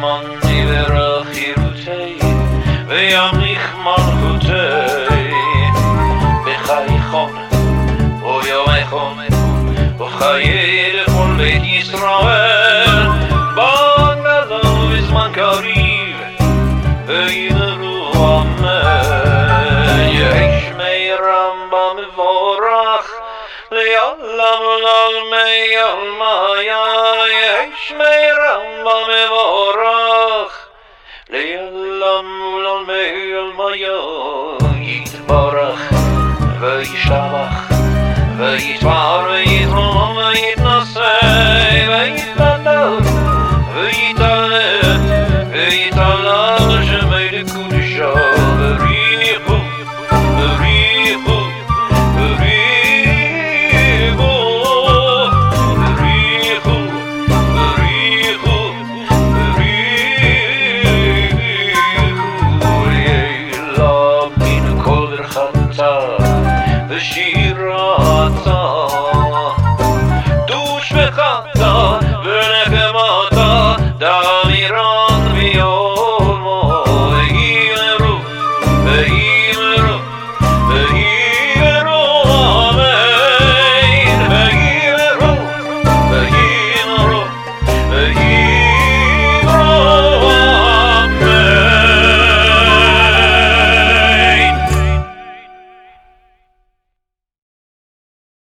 זמן יברך חירותי וימליך מלכותי בחייכון ויומכון וחיי לכל בית ישראל בן מלון בזמן קריב וידברו אמן יהי שמי רמב"ם מבורך לעולם ולעולמי עלמיה יהי שמי רמב"ם מבורך לעולם ולעולמי עלמיה יתברך וישתבח ויתברך